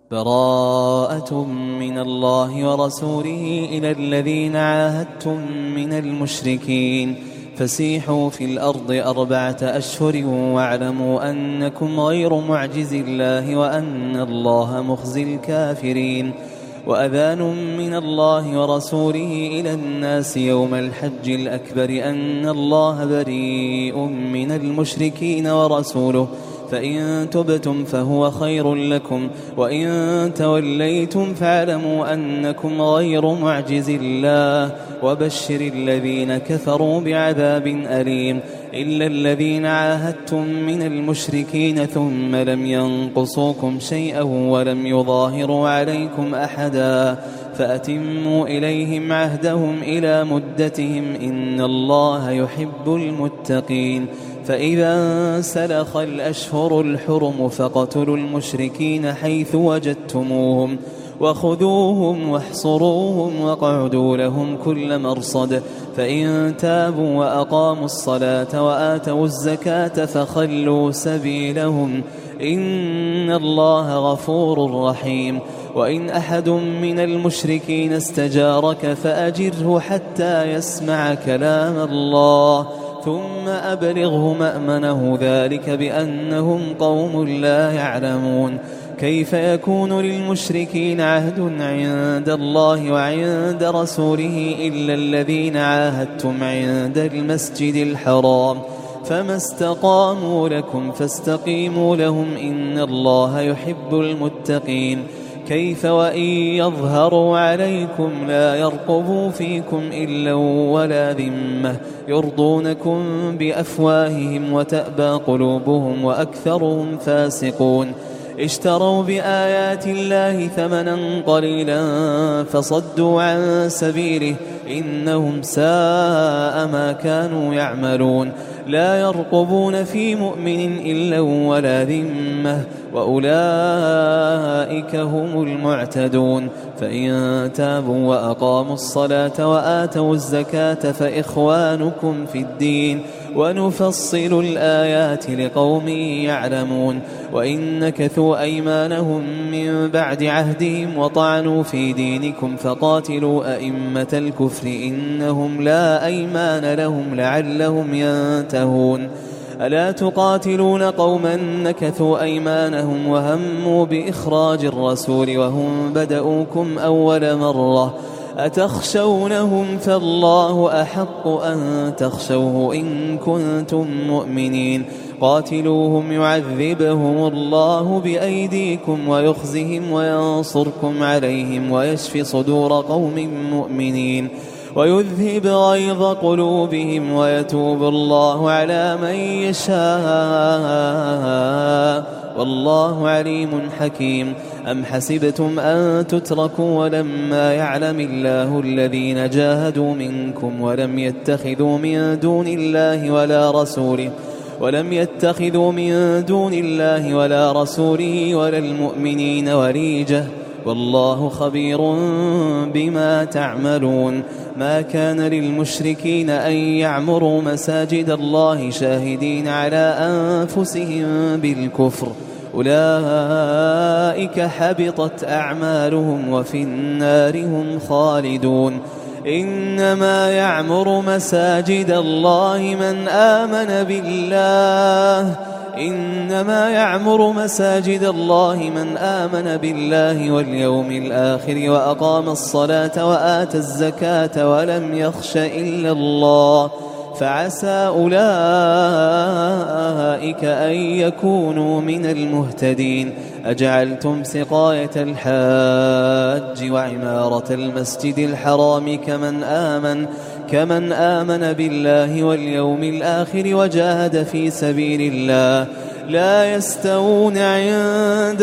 براءة من الله ورسوله إلى الذين عاهدتم من المشركين فسيحوا في الأرض 4 أشهر واعلموا أنكم غير معجز الله وأن الله مخزي الكافرين. وأذان من الله ورسوله إلى الناس يوم الحج الأكبر أن الله بريء من المشركين ورسوله فإن تبتم فهو خير لكم وإن توليتم فاعلموا أنكم غير معجز الله وبشر الذين كفروا بعذاب أليم. إلا الذين عاهدتم من المشركين ثم لم ينقصوكم شيئا ولم يظاهروا عليكم أحدا فأتموا إليهم عهدهم إلى مدتهم إن الله يحب المتقين. فإذا انسلخ الأشهر الحرم فاقتلوا المشركين حيث وجدتموهم وخذوهم واحصروهم واقعدوا لهم كل مرصد فإن تابوا وأقاموا الصلاة وآتوا الزكاة فخلوا سبيلهم إن الله غفور رحيم. وإن أحد من المشركين استجارك فأجره حتى يسمع كلام الله ثم أبلغه مأمنه ذلك بأنهم قوم لا يعلمون. كيف يكون للمشركين عهد عند الله وعند رسوله إلا الذين عاهدتم عند المسجد الحرام فما استقاموا لكم فاستقيموا لهم إن الله يحب المتقين. كيف وإن يظهروا عليكم لا يرقبوا فيكم إلا ولا ذمة يرضونكم بأفواههم وتأبى قلوبهم وأكثرهم فاسقون. اشتروا بآيات الله ثمنا قليلا فصدوا عن سبيله إنهم ساء ما كانوا يعملون. لا يرقبون في مؤمن إلا ولا ذمة وأولئك هم المعتدون. فإن تابوا وأقاموا الصلاة وآتوا الزكاة فإخوانكم في الدين ونفصل الآيات لقوم يعلمون. وإن نكثوا أيمانهم من بعد عهدهم وطعنوا في دينكم فقاتلوا أئمة الكفر إنهم لا أيمان لهم لعلهم ينتهون. ألا تقاتلون قوما نكثوا أيمانهم وهموا بإخراج الرسول وهم بدؤوكم أول مرة أتخشونهم فالله أحق أن تخشوه إن كنتم مؤمنين. قاتلوهم يعذبهم الله بأيديكم ويخزهم وينصركم عليهم ويشفي صدور قوم مؤمنين ويذهب غيظ قلوبهم ويتوب الله على من يشاء والله عليم حكيم. أم حسبتم أن تتركوا ولما يعلم الله الذين جاهدوا منكم ولم يتخذوا من دون الله ولا رسوله ولا المؤمنين وليجة والله خبير بما تعملون. ما كان للمشركين أن يعمروا مساجد الله شاهدين على أنفسهم بالكفر أولئك حبطت أعمالهم وفي النار هم خالدون. إنما يعمر مساجد الله من آمن بالله واليوم الآخر وأقام الصلاة وآتى الزكاة ولم يخش إلا الله فعسى أولئك أن يكونوا من المهتدين. أجعلتم سقاية الحاج وعمارة المسجد الحرام كمن آمن بالله واليوم الآخر وجاهد في سبيل الله لا يستوون عند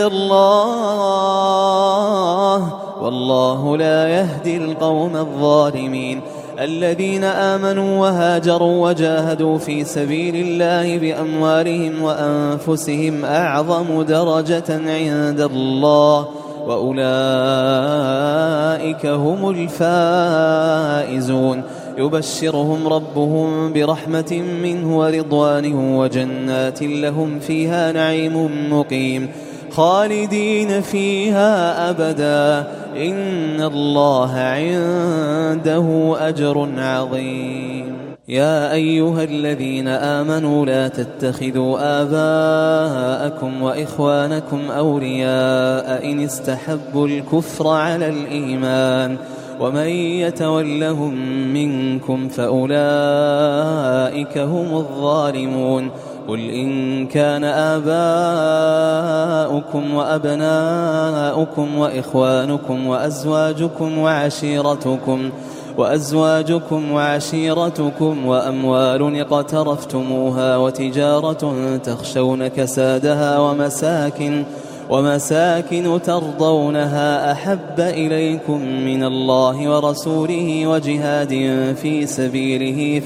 الله والله لا يهدي القوم الظالمين. الذين آمنوا وهاجروا وجاهدوا في سبيل الله بأموالهم وأنفسهم أعظم درجة عند الله وأولئك هم الفائزون. يبشرهم ربهم برحمة منه ورضوانه وجنات لهم فيها نعيم مقيم خالدين فيها أبدا إن الله عنده أجر عظيم. يا أيها الذين آمنوا لا تتخذوا آباءكم وإخوانكم أولياء إن استحبوا الكفر على الإيمان ومن يتولهم منكم فأولئك هم الظالمون. قل إن كان آباؤكم وأبناؤكم وإخوانكم وأزواجكم وعشيرتكم وأموال اقترفتموها وتجارة تخشون كسادها ومساكن ترضونها أحب إليكم من الله ورسوله وجهاد في سبيله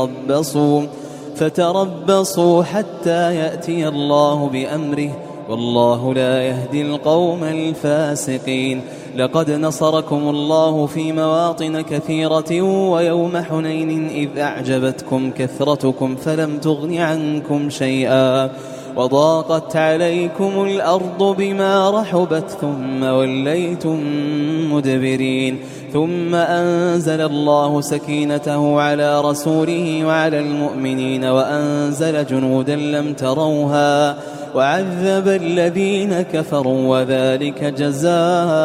فتربصوا حتى يأتي الله بأمره والله لا يهدي القوم الفاسقين. لقد نصركم الله في مواطن كثيرة ويوم حنين إذ أعجبتكم كثرتكم فلم تغن عنكم شيئا وضاقت عليكم الأرض بما رحبت ثم وليتم مدبرين. ثم أنزل الله سكينته على رسوله وعلى المؤمنين وأنزل جنودا لم تروها وعذب الذين كفروا وذلك جزاء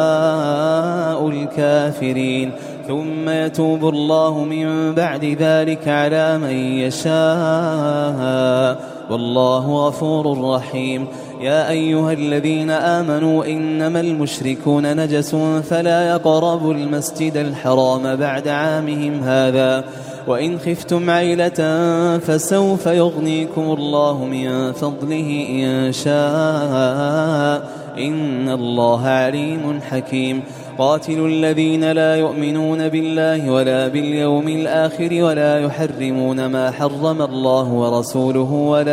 الكافرين. ثم يتوب الله من بعد ذلك على من يشاء والله غفور رحيم. يا أيها الذين آمنوا إنما المشركون نجس فلا يقربوا المسجد الحرام بعد عامهم هذا وإن خفتم عيلة فسوف يغنيكم الله من فضله إن شاء إن الله عليم حكيم. قاتلوا الذين لا يؤمنون بالله ولا باليوم الآخر ولا يحرمون ما حرم الله ورسوله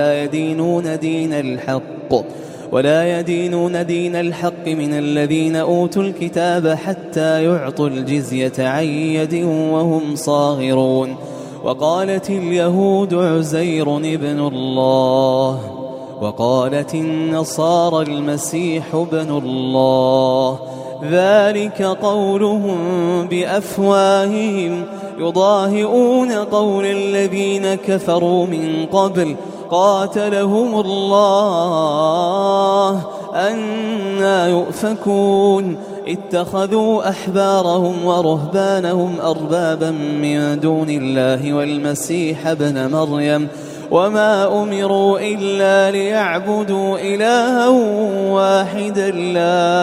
ولا يدينون دين الحق من الذين أوتوا الكتاب حتى يعطوا الجزية عن يد وهم صاغرون. وقالت اليهود عزير ابن الله وقالت النصارى المسيح ابن الله ذلك قولهم بأفواههم يضاهئون قول الذين كفروا من قبل قاتلهم الله أنى يؤفكون. اتخذوا أحبارهم ورهبانهم أربابا من دون الله والمسيح ابن مريم وما أمروا إلا ليعبدوا إلها واحدا لا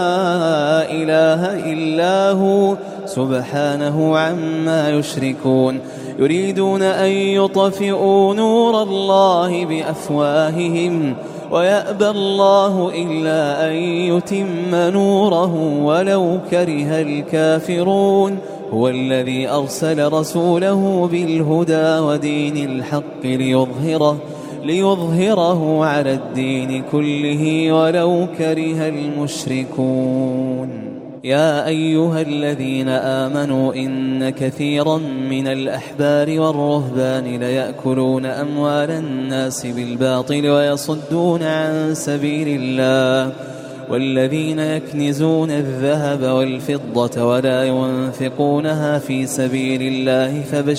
إله إلا هو سبحانه عما يشركون. يريدون أن يطفئوا نور الله بأفواههم ويأبى الله إلا أن يتم نوره ولو كره الكافرون. هو الذي أرسل رسوله بالهدى ودين الحق ليظهره على الدين كله ولو كره المشركون. يا أيها الذين آمنوا إن كثيرا من الأحبار والرهبان ليأكلون أموال الناس بالباطل ويصدون عن سبيل الله والذين يكنزون الذهب والفضة ولا ينفقونها في سبيل الله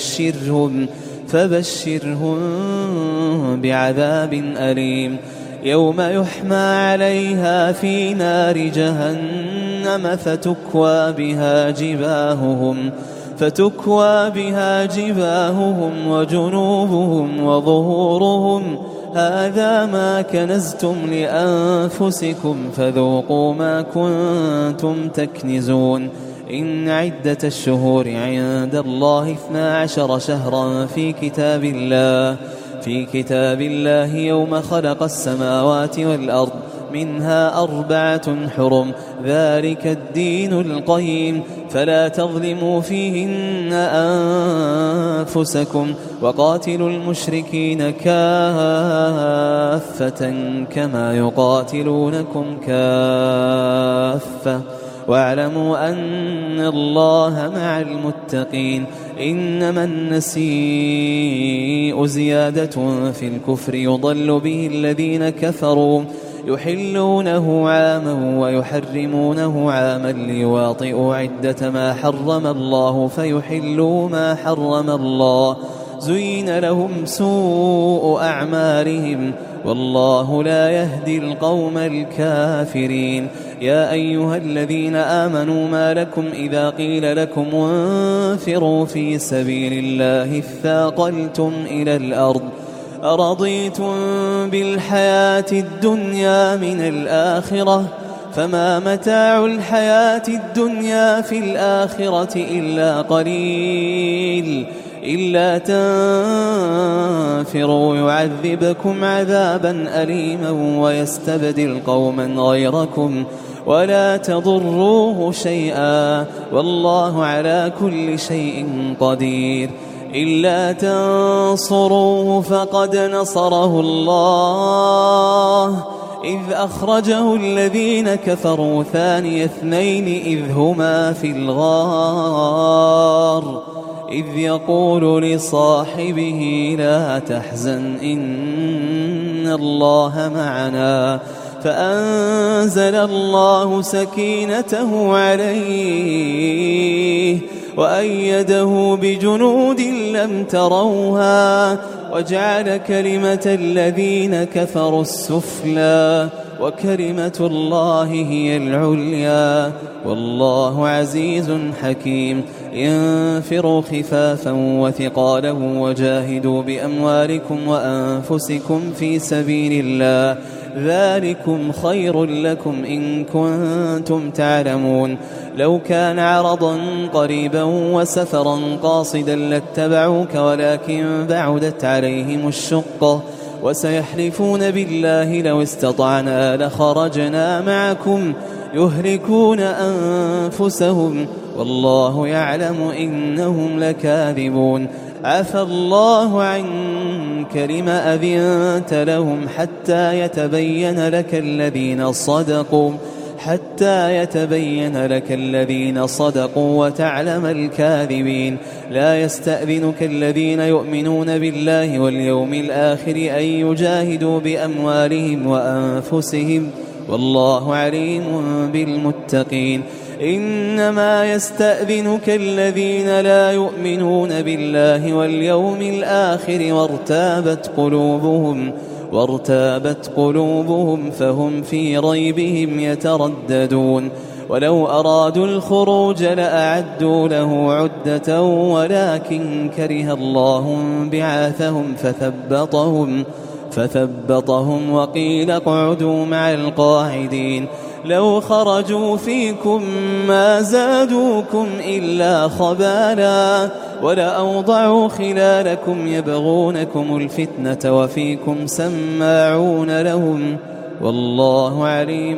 فبشرهم بعذاب أليم. يوم يحمى عليها في نار جهنم فتكوى بها جباههم وجنوبهم وظهورهم هذا ما كنزتم لأنفسكم فذوقوا ما كنتم تكنزون. إن عدة الشهور عند الله 12 شهرا في كتاب الله يوم خلق السماوات والأرض منها 4 حرم ذلك الدين القيم فلا تظلموا فيهن أنفسكم وقاتلوا المشركين كافة كما يقاتلونكم كافة واعلموا أن الله مع المتقين. إنما النسيء زيادة في الكفر يضل به الذين كفروا يحلونه عاما ويحرمونه عاما ليواطئوا عدة ما حرم الله فيحلوا ما حرم الله. زين لهم سوء أعمالهم والله لا يهدي القوم الكافرين. يا أيها الذين آمنوا ما لكم إذا قيل لكم انفروا في سبيل الله اثاقلتم إلى الأرض أرضيتم بالحياة الدنيا من الآخرة فما متاع الحياة الدنيا في الآخرة إلا قليل. إلا تنفروا يعذبكم عذابا أليما ويستبدل قوما غيركم ولا تضروه شيئا والله على كل شيء قدير. إلا تنصروه فقد نصره الله إذ أخرجه الذين كفروا ثاني اثنين إذ هما في الغار إذ يقول لصاحبه لا تحزن إن الله معنا فأنزل الله سكينته عليه وأيده بجنود لم تروها وجعل كلمة الذين كفروا السفلى وكلمة الله هي العليا والله عزيز حكيم. انفروا خفافا وثقالا وجاهدوا بأموالكم وأنفسكم في سبيل الله ذلكم خير لكم إن كنتم تعلمون. لو كان عرضا قريبا وسفرا قاصدا لاتبعوك ولكن بعدت عليهم الشقة وسيحلفون بالله لو استطعنا لخرجنا معكم يهلكون أنفسهم والله يعلم إنهم لكاذبون. عفى الله عنك لما أذنت لهم حتى يتبين لك الذين صدقوا وتعلم الكاذبين. لا يستأذنك الذين يؤمنون بالله واليوم الآخر أن يجاهدوا بأموالهم وأنفسهم والله عليم بالمتقين. إنما يستأذنك الذين لا يؤمنون بالله واليوم الآخر وارتابت قلوبهم فهم في ريبهم يترددون. ولو أرادوا الخروج لأعدوا له عدة ولكن كره الله بعاثهم فثبطهم وقيل اقعدوا مع القاعدين. لو خرجوا فيكم ما زادوكم إلا خبالا ولأوضعوا خلالكم يبغونكم الفتنة وفيكم سماعون لهم والله عليم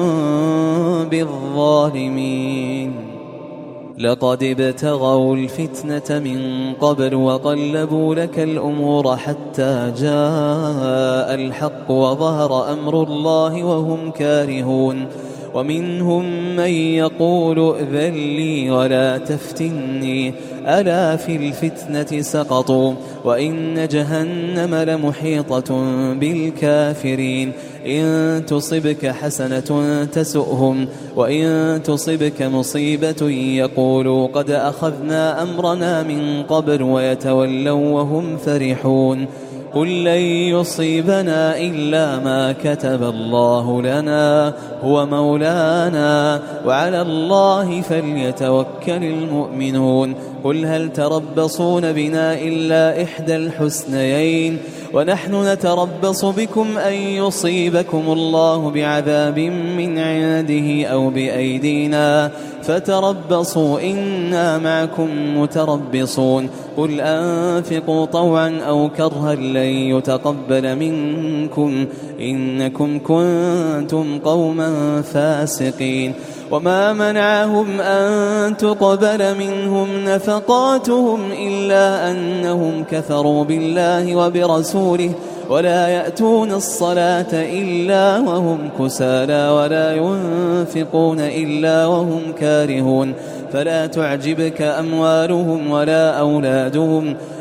بالظالمين. لقد ابتغوا الفتنة من قبل وقلبوا لك الأمور حتى جاء الحق وظهر أمر الله وهم كارهون. ومنهم من يقول ائذن لي ولا تفتني ألا في الفتنة سقطوا وإن جهنم لمحيطة بالكافرين. إن تصبك حسنة تسؤهم وإن تصبك مصيبة يقولوا قد أخذنا أمرنا من قبل ويتولوا وهم فرحون. قل لن يصيبنا إلا ما كتب الله لنا هو مولانا وعلى الله فليتوكل المؤمنون. قل هل تربصون بنا إلا إحدى الحسنيين ونحن نتربص بكم أن يصيبكم الله بعذاب من عنده أو بأيدينا فتربصوا إنا معكم متربصون. قل أنفقوا طوعا أو كرها لن يتقبل منكم إنكم كنتم قوما فاسقين. وما منعهم أن تقبل منهم نفقاتهم إلا أنهم كفروا بالله وبرسوله ولا يأتون الصلاة إلا وهم كسالى ولا ينفقون إلا وهم كارهون. فلا تعجبك أموالهم ولا أولادهم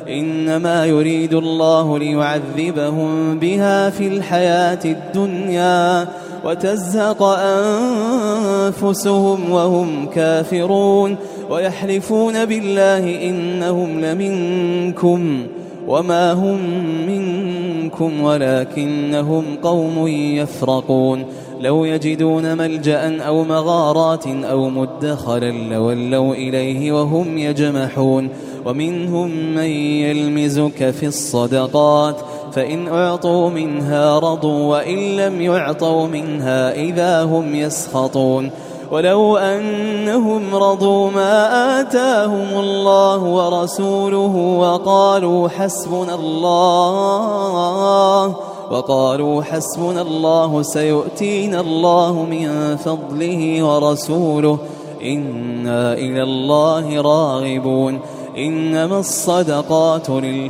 إنما يريد الله ليعذبهم بها في الحياة الدنيا وتزهق أنفسهم وهم كافرون ويحلفون بالله إنهم لمنكم وما هم منكم ولكنهم قوم يفرقون لو يجدون ملجأ أو مغارات أو مدخلا لولوا إليه وهم يجمحون ومنهم من يلمزك في الصدقات فإن أعطوا منها رضوا وإن لم يعطوا منها إذا هم يسخطون ولو أنهم رضوا ما آتاهم الله ورسوله وقالوا حسبنا الله سيؤتينا الله من فضله ورسوله إنا إلى الله راغبون إنما الصدقات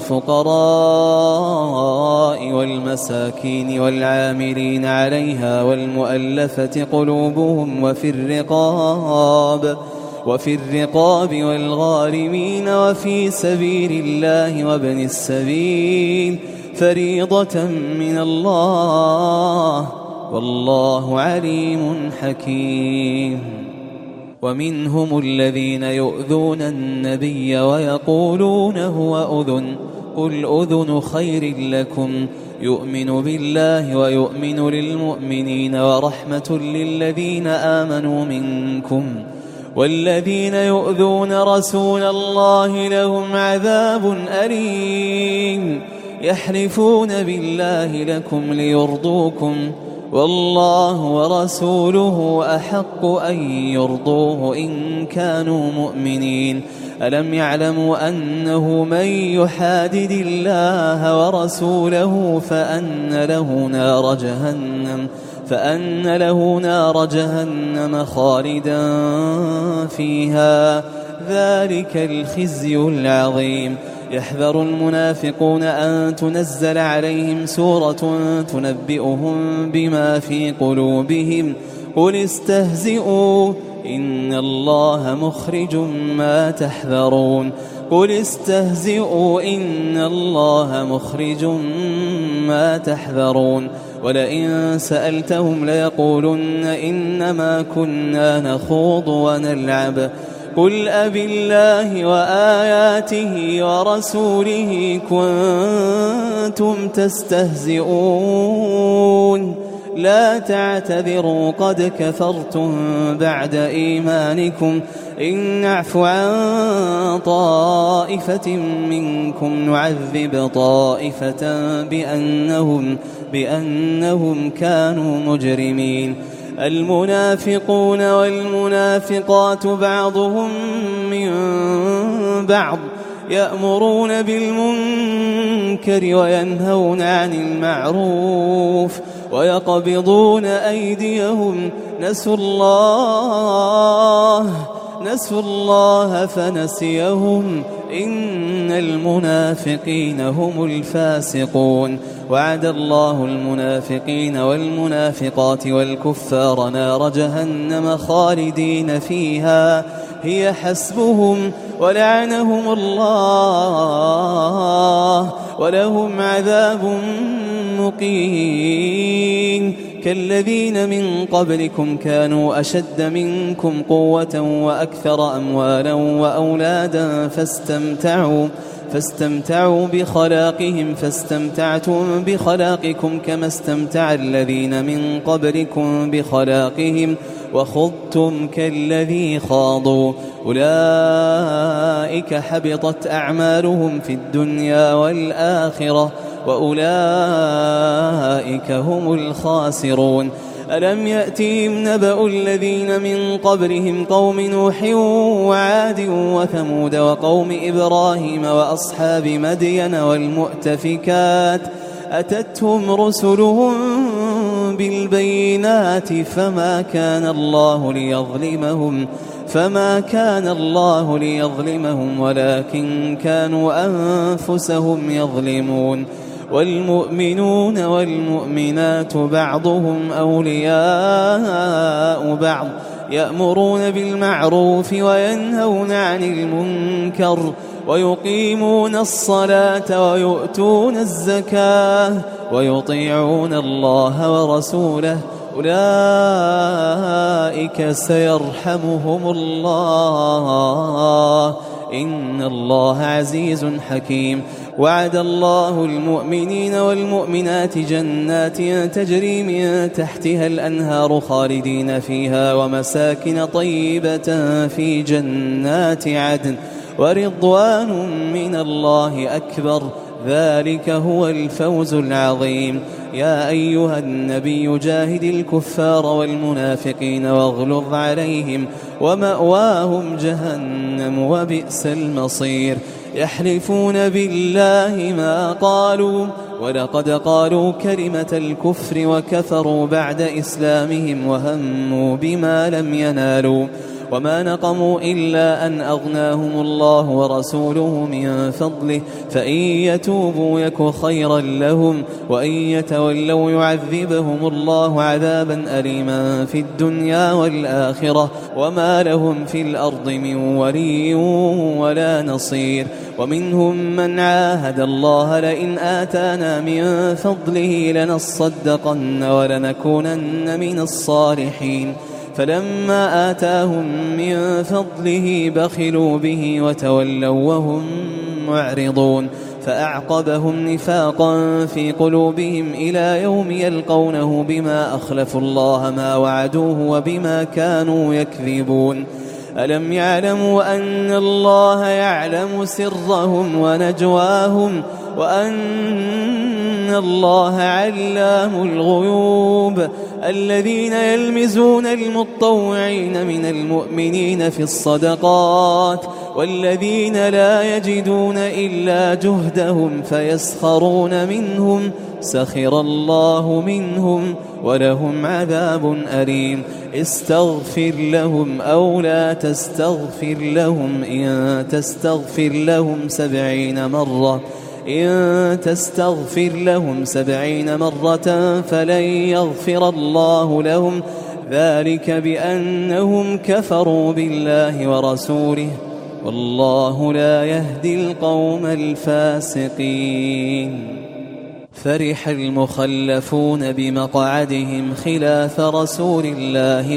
للفقراء والمساكين والعاملين عليها والمؤلفة قلوبهم وفي الرقاب والغارمين وفي سبيل الله وابن السبيل فريضة من الله والله عليم حكيم ومنهم الذين يؤذون النبي ويقولون هو أذن قل أذن خير لكم يؤمن بالله ويؤمن للمؤمنين ورحمة للذين آمنوا منكم والذين يؤذون رسول الله لهم عذاب أليم يحلفون بالله لكم ليرضوكم والله ورسوله أحق أن يرضوه إن كانوا مؤمنين ألم يعلموا أنه من يحادد الله ورسوله فأن له نار جهنم خالدا فيها ذلك الخزي العظيم يحذر المنافقون أن تنزل عليهم سورة تنبئهم بما في قلوبهم قل استهزئوا إن الله مخرج ما تحذرون قل استهزئوا إن الله مخرج ما تحذرون ولئن سألتهم ليقولن إنما كنا نخوض ونلعب قل أبالله وآياته ورسوله كنتم تستهزئون لا تعتذروا قد كفرتم بعد إيمانكم إن نعف عن طائفة منكم نعذب طائفة بأنهم كانوا مجرمين المنافقون والمنافقات بعضهم من بعض يأمرون بالمنكر وينهون عن المعروف ويقبضون أيديهم نسوا الله فنسيهم إن المنافقين هم الفاسقون وعد الله المنافقين والمنافقات والكفار نار جهنم خالدين فيها هي حسبهم ولعنهم الله ولهم عذاب مقيم كالذين من قبلكم كانوا أشد منكم قوة وأكثر أموالا وأولادا فاستمتعوا بخلاقهم فاستمتعتم بخلاقكم كما استمتع الذين من قبلكم بخلاقهم وخضتم كالذي خاضوا أولئك حبطت أعمالهم في الدنيا والآخرة وأولئك هم الخاسرون ألم يأتهم نبأ الذين من قبلهم قوم نوح وعاد وثمود وقوم إبراهيم وأصحاب مدين والمؤتفكات أتتهم رسلهم بالبينات فما كان الله ليظلمهم ولكن كانوا أنفسهم يظلمون والمؤمنون والمؤمنات بعضهم أولياء بعض يأمرون بالمعروف وينهون عن المنكر ويقيمون الصلاة ويؤتون الزكاة ويطيعون الله ورسوله أولئك سيرحمهم الله إن الله عزيز حكيم. وعد الله المؤمنين والمؤمنات جنات تجري من تحتها الأنهار خالدين فيها ومساكن طيبة في جنات عدن ورضوان من الله أكبر ذلك هو الفوز العظيم. يا أيها النبي جاهد الكفار والمنافقين واغلظ عليهم ومأواهم جهنم وبئس المصير. يحلفون بالله ما قالوا ولقد قالوا كلمة الكفر وكفروا بعد إسلامهم وهموا بما لم ينالوا وما نقموا إلا أن أغناهم الله ورسوله من فضله فإن يتوبوا يك خيرا لهم وإن يتولوا يعذبهم الله عذابا أليما في الدنيا والآخرة وما لهم في الأرض من ولي ولا نصير. ومنهم من عاهد الله لئن آتانا من فضله لنصدقن ولنكونن من الصالحين فلما آتاهم من فضله بخلوا به وتولوا وهم معرضون فأعقبهم نفاقا في قلوبهم إلى يوم يلقونه بما أخلفوا الله ما وعدوه وبما كانوا يكذبون. ألم يعلموا أن الله يعلم سرهم ونجواهم وأن الله علام الغيوب. الذين يلمزون المطوعين من المؤمنين في الصدقات والذين لا يجدون إلا جهدهم فيسخرون منهم سخر الله منهم ولهم عذاب أليم. استغفر لهم أو لا تستغفر لهم إن تستغفر لهم 70 مرة فلن يغفر الله لهم ذلك بأنهم كفروا بالله ورسوله والله لا يهدي القوم الفاسقين. فرح المخلفون بمقعدهم خلاف رسول الله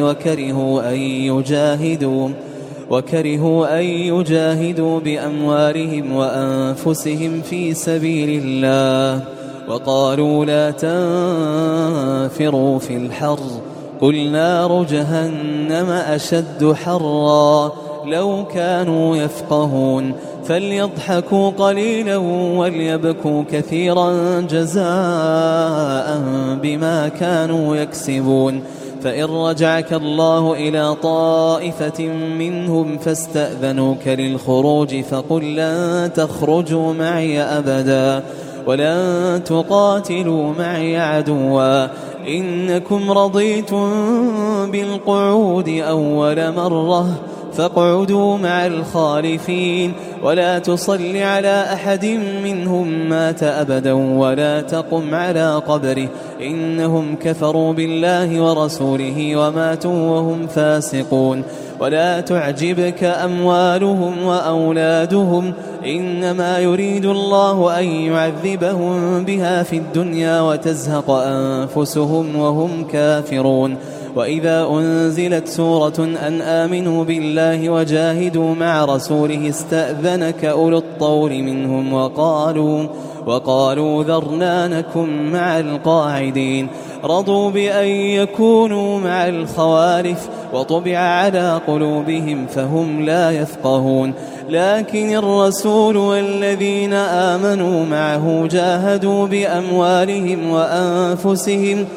وكرهوا أن يجاهدوا بأموالهم وأنفسهم في سبيل الله وقالوا لا تنفروا في الحر قل نار جهنم أشد حرا لو كانوا يفقهون فليضحكوا قليلا وليبكوا كثيرا جزاء بما كانوا يكسبون. فإن رجعك الله إلى طائفة منهم فاستأذنوك للخروج فقل لن تخرجوا معي أبدا ولن تقاتلوا معي عدوا إنكم رضيتم بالقعود أول مرة فاقعدوا مع الخالفين ولا تصل على أحد منهم مات أبدا ولا تقم على قبره إنهم كفروا بالله ورسوله وماتوا وهم فاسقون. ولا تعجبك أموالهم وأولادهم إنما يريد الله أن يعذبهم بها في الدنيا وتزهق أنفسهم وهم كافرون. وإذا أنزلت سورة أن آمنوا بالله وجاهدوا مع رسوله استأذنك أولو الطول منهم وقالوا ذرنا نكن مع القاعدين رضوا بأن يكونوا مع الخوالف وطبع على قلوبهم فهم لا يفقهون. لكن الرسول والذين آمنوا معه جاهدوا بأموالهم وأنفسهم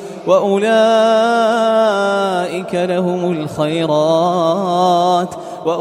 وأولئك لهم الخيرات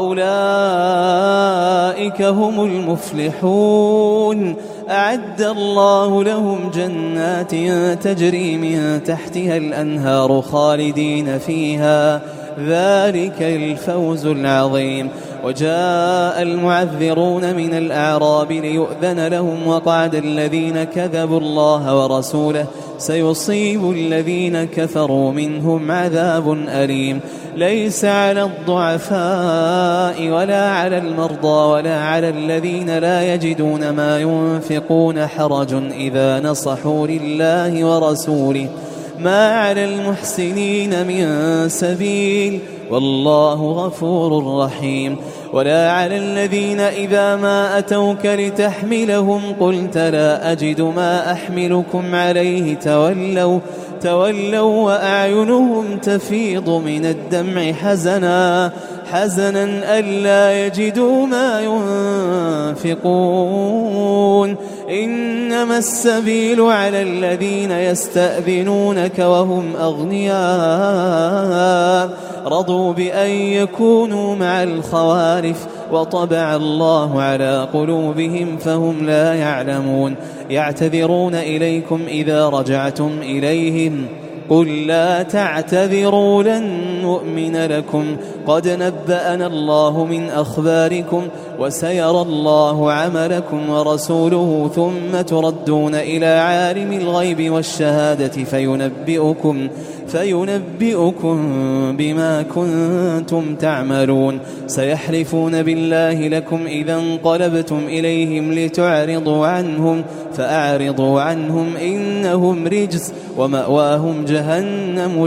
وأولئك هم المفلحون. أعد الله لهم جنات تجري من تحتها الأنهار خالدين فيها ذلك الفوز العظيم. وجاء المعذرون من الأعراب ليؤذن لهم وقعد الذين كذبوا الله ورسوله سيصيب الذين كفروا منهم عذاب أليم. ليس على الضعفاء ولا على المرضى ولا على الذين لا يجدون ما ينفقون حرج إذا نصحوا لله ورسوله، ما على المحسنين من سبيل والله غفور رحيم. ولا على الذين إذا ما أتوك لتحملهم قلت لا أجد ما أحملكم عليه تولوا وأعينهم تفيض من الدمع حزنا ألا يجدوا ما ينفقون. إنما السبيل على الذين يستأذنونك وهم أغنياء رضوا بأن يكونوا مع الخوارف وطبع الله على قلوبهم فهم لا يعلمون. يعتذرون إليكم إذا رجعتم إليهم قل لا تعتذروا لن نؤمن لكم قد نبأنا الله من أخباركم وسيرى الله عملكم ورسوله ثم تردون إلى عالم الغيب والشهادة فينبئكم بما كنتم تعملون. سيحلفون بالله لكم إذا انقلبتم إليهم لتعرضوا عنهم فأعرضوا عنهم إنهم رجس ومأواهم جهنم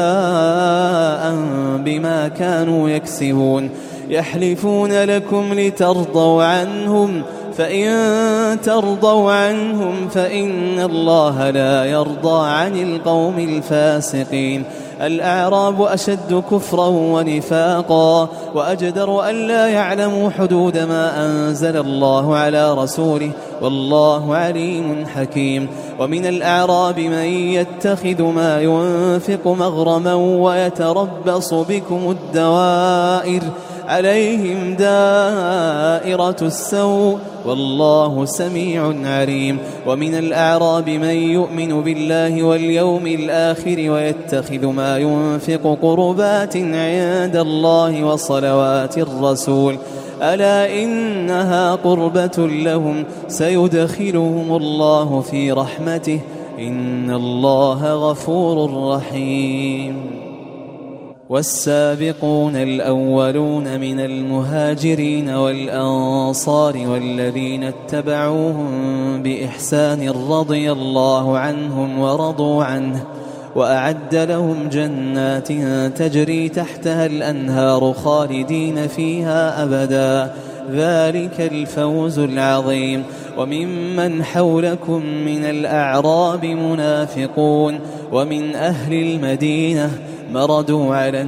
جزاء بما كانوا يكسبون. يحلفون لكم لترضوا عنهم فإن ترضوا عنهم فإن الله لا يرضى عن القوم الفاسقين. الأعراب أشد كفرا ونفاقا وأجدر أن لا يعلموا حدود ما أنزل الله على رسوله والله عليم حكيم. ومن الأعراب من يتخذ ما ينفق مغرما ويتربص بكم الدوائر عليهم دائرة السوء والله سميع عليم. ومن الأعراب من يؤمن بالله واليوم الآخر ويتخذ ما ينفق قربات عند الله وصلوات الرسول ألا إنها قربة لهم سيدخلهم الله في رحمته إن الله غفور رحيم. والسابقون الأولون من المهاجرين والأنصار والذين اتبعوهم بإحسان رضي الله عنهم ورضوا عنه وأعد لهم جنات تجري تحتها الأنهار خالدين فيها أبدا ذلك الفوز العظيم. وممن حولكم من الأعراب منافقون ومن أهل المدينة مردوا على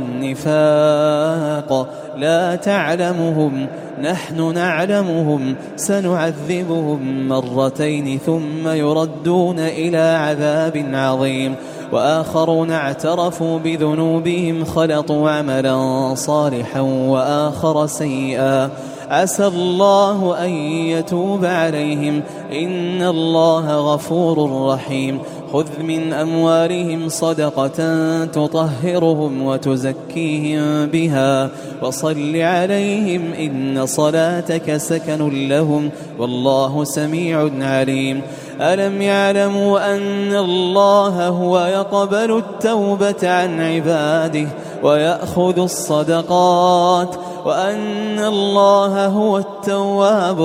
النفاق لا تعلمهم نحن نعلمهم سنعذبهم مرتين ثم يردون إلى عذاب عظيم. وآخرون اعترفوا بذنوبهم خلطوا عملا صالحا وآخر سيئا عسى الله أن يتوب عليهم إن الله غفور رحيم. خذ من أموالهم صدقة تطهرهم وتزكيهم بها وصل عليهم إن صلاتك سكن لهم والله سميع عليم. ألم يعلموا أن الله هو يقبل التوبة عن عباده ويأخذ الصدقات وأن الله هو التواب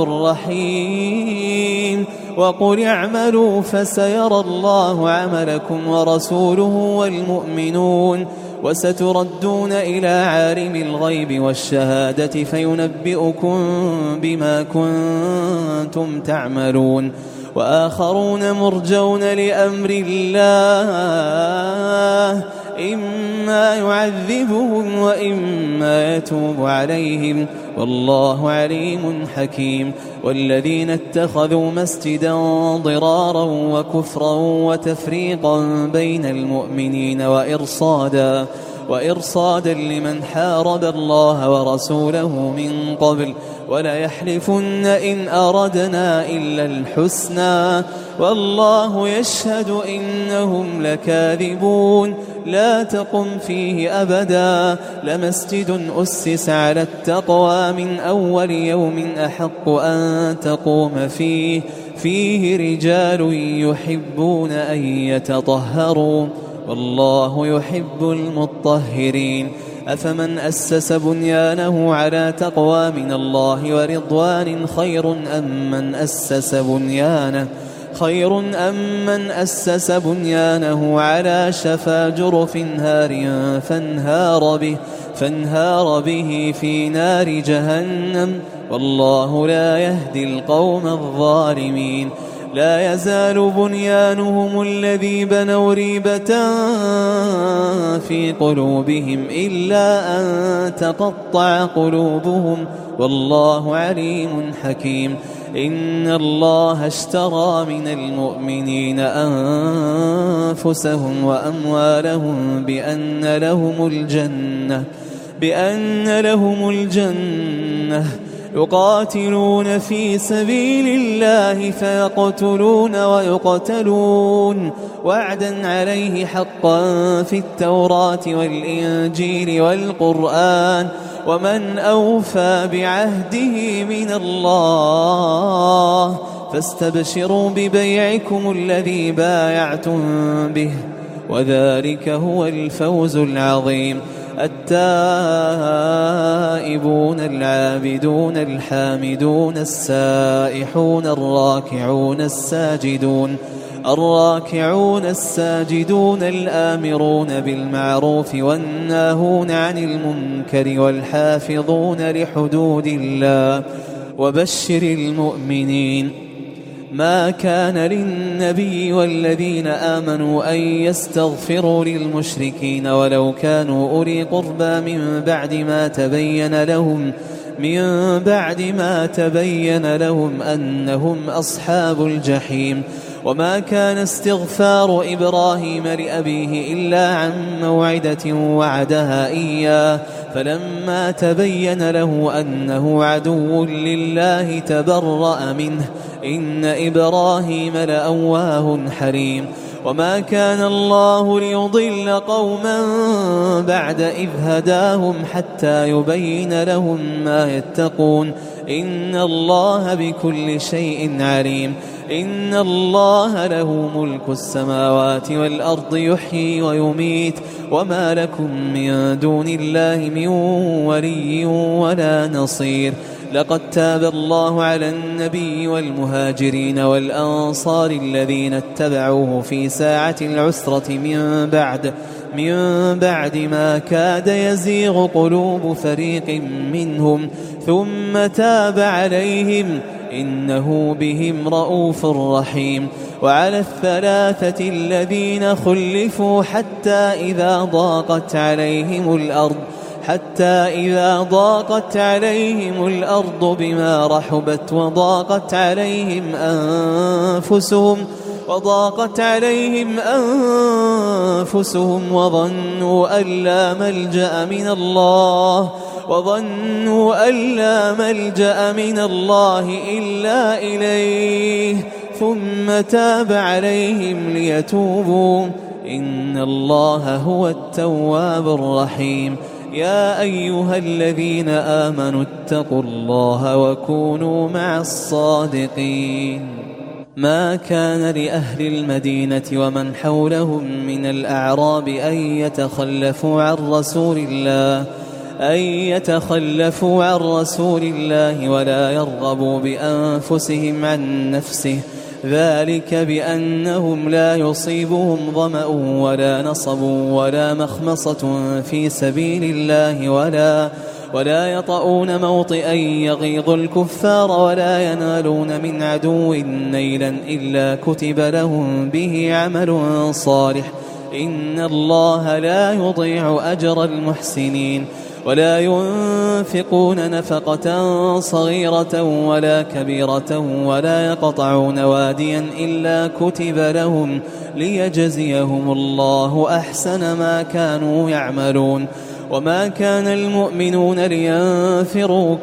الرحيم. وقل اعملوا فسيرى الله عملكم ورسوله والمؤمنون وستردون إلى عالم الغيب والشهادة فينبئكم بما كنتم تعملون. وآخرون مرجون لأمر الله إما يعذبهم وإما يتوب عليهم والله عليم حكيم. والذين اتخذوا مسجدا ضرارا وكفرا وتفريقا بين المؤمنين وإرصادا لمن حارب الله ورسوله من قبل ولا يحلفن إن أردنا إلا الحسنى والله يشهد إنهم لكاذبون. لا تقم فيه أبدا لمسجد أسس على التقوى من أول يوم أحق أن تقوم فيه فيه رجال يحبون أن يتطهروا والله يحب المطهرين. أفمن أسس بنيانه على تقوى من الله ورضوان خير أم من أسس بنيانه على شفا جرف هار فانهار به في نار جهنم والله لا يهدي القوم الظالمين. لا يزال بنيانهم الذي بنوا ريبة في قلوبهم إلا أن تقطع قلوبهم والله عليم حكيم. إن الله اشترى من المؤمنين أنفسهم وأموالهم بأن لهم الجنة يقاتلون في سبيل الله فيقتلون ويقتلون وعدا عليه حقا في التوراة والإنجيل والقرآن ومن أوفى بعهده من الله فاستبشروا ببيعكم الذي بايعتم به وذلك هو الفوز العظيم. التائبون العابدون الحامدون السائحون الراكعون الساجدون الآمرون بالمعروف والناهون عن المنكر والحافظون لحدود الله وبشر المؤمنين. ما كان للنبي والذين آمنوا أن يستغفروا للمشركين ولو كانوا أولي قربى من بعد ما تبين لهم أنهم أصحاب الجحيم. وما كان استغفار إبراهيم لأبيه إلا عن موعدة وعدها إياه فلما تبين له أنه عدو لله تبرأ منه إن إبراهيم لأواه حليم. وما كان الله ليضل قوما بعد إذ هداهم حتى يبين لهم ما يتقون إن الله بكل شيء عليم. إن الله له ملك السماوات والأرض يحيي ويميت وما لكم من دون الله من ولي ولا نصير. لقد تاب الله على النبي والمهاجرين والأنصار الذين اتبعوه في ساعة العسرة من بعد ما كاد يزيغ قلوب فريق منهم ثم تاب عليهم إنه بهم رؤوف رحيم. وعلى الثلاثة الذين خلفوا حتى إذا ضاقت عليهم الأرض بما رحبت وضاقت عليهم أنفسهم وظنوا أن لا ملجأ من الله إلا إليه ثم تاب عليهم ليتوبوا إن الله هو التواب الرحيم. يا أيها الذين آمنوا اتقوا الله وكونوا مع الصادقين. ما كان لأهل المدينة ومن حولهم من الأعراب أن يتخلفوا عن رسول الله ولا يرغبوا بأنفسهم عن نفسه ذلك بأنهم لا يصيبهم ظمأ ولا نصب ولا مخمصة في سبيل الله ولا يطؤون موطئا يغيظ الكفار ولا ينالون من عدو نيلا إلا كتب لهم به عمل صالح إن الله لا يضيع أجر المحسنين. ولا ينفقون نفقة صغيرة ولا كبيرة ولا يقطعون واديا إلا كتب لهم ليجزيهم الله أحسن ما كانوا يعملون. وما كان المؤمنون لينفروا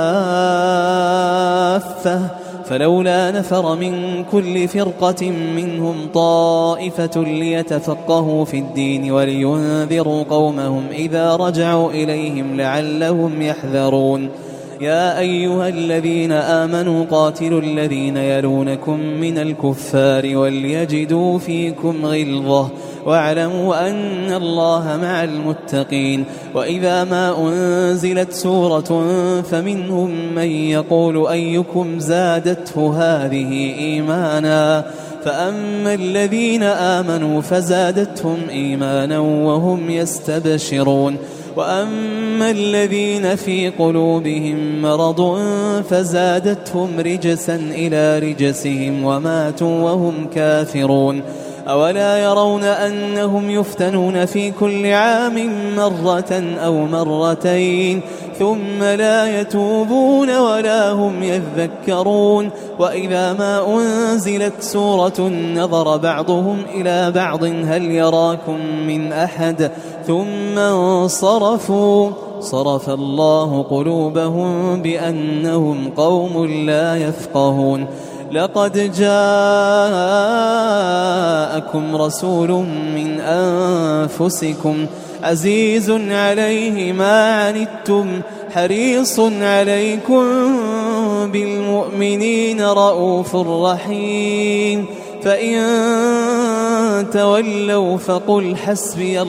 كافة فلولا نفر من كل فرقة منهم طائفة ليتفقهوا في الدين ولينذروا قومهم إذا رجعوا إليهم لعلهم يحذرون. يا أيها الذين آمنوا قاتلوا الذين يلونكم من الكفار وليجدوا فيكم غلظة واعلموا أن الله مع المتقين. وإذا ما أنزلت سورة فمنهم من يقول أيكم زادته هذه إيمانا فأما الذين آمنوا فزادتهم إيمانا وهم يستبشرون وأما الذين في قلوبهم مرض فزادتهم رجسا إلى رجسهم وماتوا وهم كافرون. أولا يرون أنهم يفتنون في كل عام مرة أو مرتين ثم لا يتوبون ولا هم يذكرون. وإذا ما أنزلت سورة نظر بعضهم إلى بعض هل يراكم من أحد ثم انصرفوا صرف الله قلوبهم بأنهم قوم لا يفقهون. لقد جاءكم رسول من أنفسكم عزيز عليه ما عنتم حريص عليكم بالمؤمنين رؤوف رحيم. فإن تولوا فقل حسبي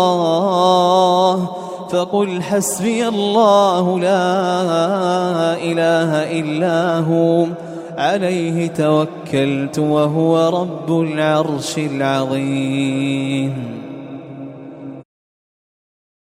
الله لا إله إلا هو عليه توكلت وهو رب العرش العظيم.